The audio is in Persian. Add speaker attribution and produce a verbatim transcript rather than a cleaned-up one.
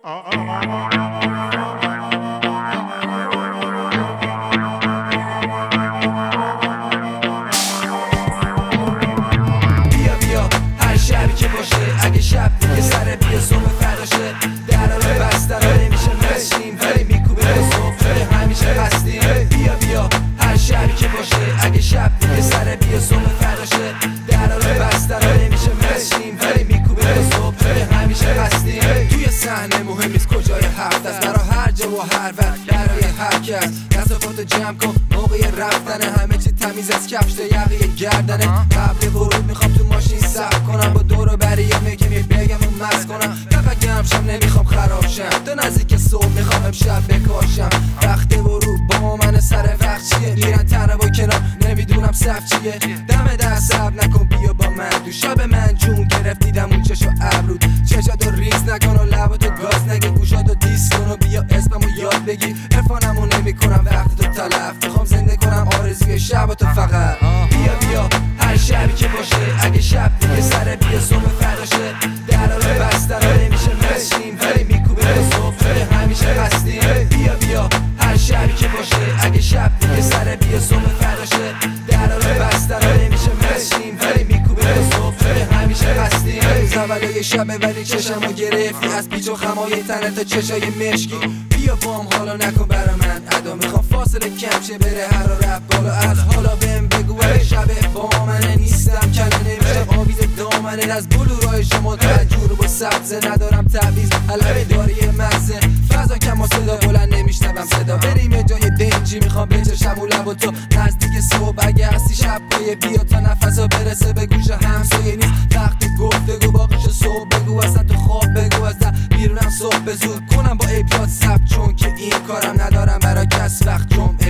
Speaker 1: بیا بیا هر شبی که باشه، اگه شب دیگه سر بیا صبح فراشه، درا رو بستن و نمیشه مشیم ولی میکوبه به صبح توی همیشه هستیم. بیا بیا هر شبی که باشه، اگه شب دیگه سر بیا صبح فراشه، درا رو بستن و نمیشه مشیم ولی میکوبه به صبح توی همیشه هستیم. توی صحنه مهم نیست کجای هفت است، برا هر جا و هر وقت برای هر کس کثافات جمع کن موقع رفتنه، همه چی تمیز از کفش تا یقه گردنه. قبل ورود میخوام تو ماشین صبر کنم، با دور و بریم یکم یه بگم و مست کنم، فقط گرم شم نمیخوام خراب شم، تا نزدیک صبح میخوام امشب بکاشم. وقت ورود با من سر وقت چیه، میرن تنه با کنار نمیدونم صف چیه، دم دست صبر نکن بیا با من تو شب من جون گرفت دیدم اون چشو ابرود، چشاتو ریز نکن و لباتو گاز نگی، گوشاتو دیس کن و بیا اسممو یاد بگی، عرفانمو نمیکنم وقت تو تلف، میخوام زنده کنم آرزوی شباتو فقط. بیا بیا هر شبی که باشه، اگه شب دیگه سر بیا صبح فراشه، درا رو بستن و نمیشه مشیم ولی میکوبه به صبح توی همیشه هستیم. بیا بیا هر شبی که باشه، اگه شب دیگه سر بیا صبح فراشه، درا رو بستن و نمیشه مشیم ولی میکوبه به صبح توی همیشه هستیم. زولای شبه ولی چشمو گرفتی از پیچ و خمای تنه تا چشای مشکی، بیا بام حالا نکن برا من ادا، میخوام فاصله کم شه بره هر رب بالا، از حالا بهم بگو اگه شبه با منه نیستم کله نمیشه آویز دامنه، از بلورای شما تا جور با سبزه ندارم تعویز علمه داری مزه، فضا کم و صدا بلند نمیشنوم صدا، بریم یه جای دنجی میخوام بچشم و لب و تو نزدیک صبح، اگه هستی شب پایه بیا تا نفسا برسه به گوش همسایه نیست وقتی گفتگو باقیش صبح بگو، اصلا تو خواب بگو از در بیرونم صبح به زود کنم با ایپاد سب، چون که این کارم ندارم برای کس وقت جمعه